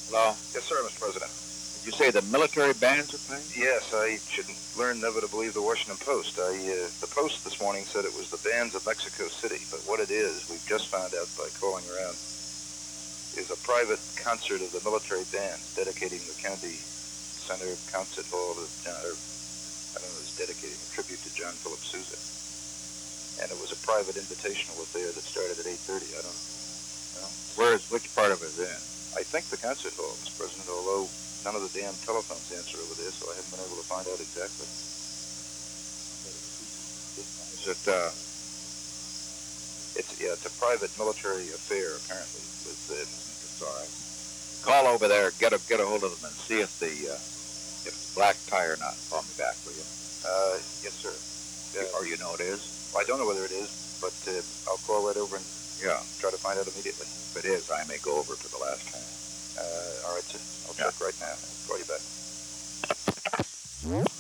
Hello? Yes, sir, Mr. President. Did you say the military bands are playing? Yes, I should learn never to believe the Washington Post. The Post this morning said it was the bands of Mexico City, but what it is, we've just found out by calling around, is a private concert of the military band dedicating the Kennedy Center Concert Hall to John, or I don't know, it's dedicating a tribute to John Philip Sousa. And it was a private invitational affair that started at 8:30. I don't know. Which part of it is in? I think the concert hall, Mr. President, although none of the damn telephones answer over there, so I haven't been able to find out exactly. Is it, It's a private military affair, apparently. it's all right. Call over there, get a hold of them and see if if it's black tie or not. Call me back, will you? Yes, sir. Or you know it is? Well, I don't know whether it is, but I'll call right over and Yeah. try to find out immediately. If it is, I may go over for the last time. All right, sir. I'll check right now. I'll call you back.